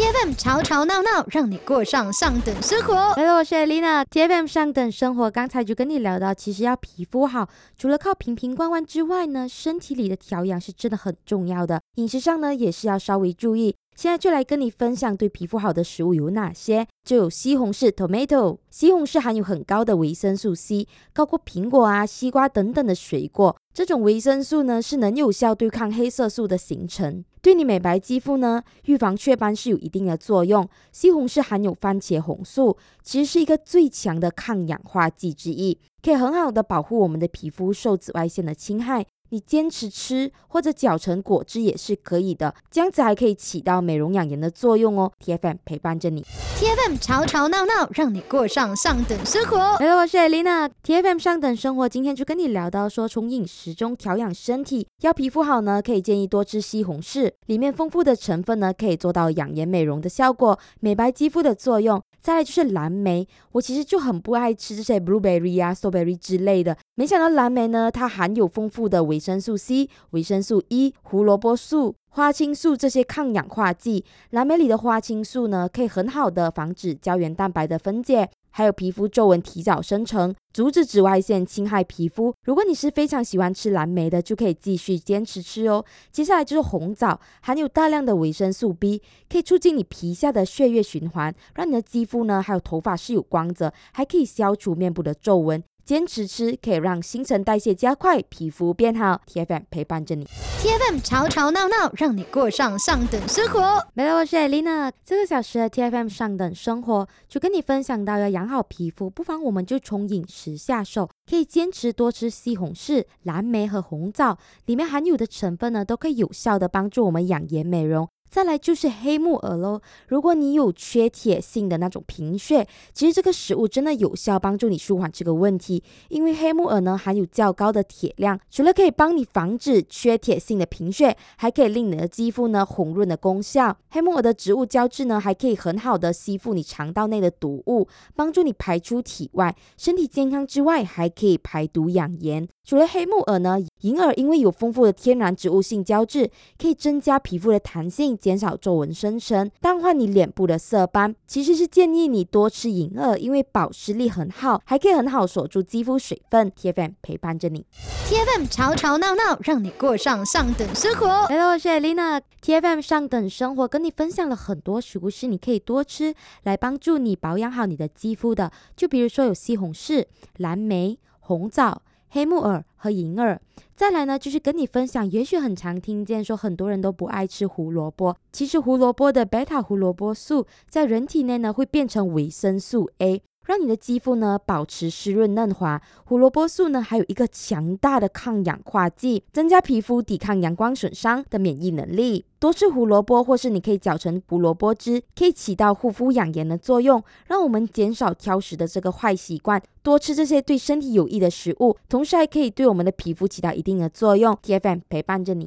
TFM 吵吵闹闹，让你过上上等生活。 Hello， 我是 Elena。TFM 上等生活，刚才就跟你聊到，其实要皮肤好，除了靠瓶瓶罐罐之外呢，身体里的调养是真的很重要的。饮食上呢，也是要稍微注意。现在就来跟你分享对皮肤好的食物有哪些，就有西红柿 tomato。西红柿含有很高的维生素 C， 高过苹果啊、西瓜等等的水果。这种维生素呢，是能有效对抗黑色素的形成，对你美白肌肤呢、预防雀斑是有一定的作用。西红柿含有番茄红素，其实是一个最强的抗氧化剂之一，可以很好的保护我们的皮肤受紫外线的侵害。你坚持吃或者搅成果汁也是可以的，这样子还可以起到美容养颜的作用哦。TFM 陪伴着你。 TFM 吵吵闹闹，让你过上上等生活。 Hello， 我是 Elena。TFM 上等生活，今天就跟你聊到说，从饮食中调养身体，要皮肤好呢，可以建议多吃西红柿，里面丰富的成分呢，可以做到养颜美容的效果，美白肌肤的作用。再来就是蓝莓，我其实就很不爱吃这些 blueberry 啊、strawberry 之类的，没想到蓝莓呢，它含有丰富的维生素 C、维生素 E、胡萝卜素、花青素这些抗氧化剂。蓝莓里的花青素呢，可以很好的防止胶原蛋白的分解，还有皮肤皱纹提早生成，阻止紫外线侵害皮肤。如果你是非常喜欢吃蓝莓的，就可以继续坚持吃哦。接下来就是红枣，含有大量的维生素 B， 可以促进你皮下的血液循环，让你的肌肤呢还有头发是有光泽，还可以消除面部的皱纹。坚持吃可以让新陈代谢加快，皮肤变好。TFM 陪伴着你。 TFM 吵吵闹闹，让你过上上等生活。 Hello， 我是 Elena。这个小时的 TFM 上等生活就跟你分享到，要养好皮肤，不妨我们就从饮食下手，可以坚持多吃西红柿、蓝莓和红枣，里面含有的成分呢，都可以有效的帮助我们养颜美容。再来就是黑木耳咯，如果你有缺铁性的那种贫血，其实这个食物真的有效帮助你舒缓这个问题，因为黑木耳呢含有较高的铁量，除了可以帮你防止缺铁性的贫血，还可以令你的肌肤呢红润的功效。黑木耳的植物胶质呢还可以很好的吸附你肠道内的毒物，帮助你排出体外，身体健康之外还可以排毒养颜。除了黑木耳呢，银耳因为有丰富的天然植物性胶质，可以增加皮肤的弹性，减少皱纹生成，淡化你脸部的色斑。其实是建议你多吃银耳，因为保湿力很好，还可以很好锁住肌肤水分。TFM 陪伴着你。 TFM 吵吵闹闹，让你过上上等生活。 Hello， 我是 Elena。TFM 上等生活跟你分享了很多食物是你可以多吃，来帮助你保养好你的肌肤的。就比如说有西红柿、蓝莓、红枣、黑木耳和银耳。再来呢，就是跟你分享，也许很常听见说很多人都不爱吃胡萝卜，其实胡萝卜的贝塔胡萝卜素在人体内呢会变成维生素 A，让你的肌肤呢保持湿润嫩滑。胡萝卜素呢还有一个强大的抗氧化剂，增加皮肤抵抗阳光损伤的免疫能力。多吃胡萝卜，或是你可以搅成胡萝卜汁，可以起到护肤养颜的作用，让我们减少挑食的这个坏习惯，多吃这些对身体有益的食物，同时还可以对我们的皮肤起到一定的作用。TFM 陪伴着你。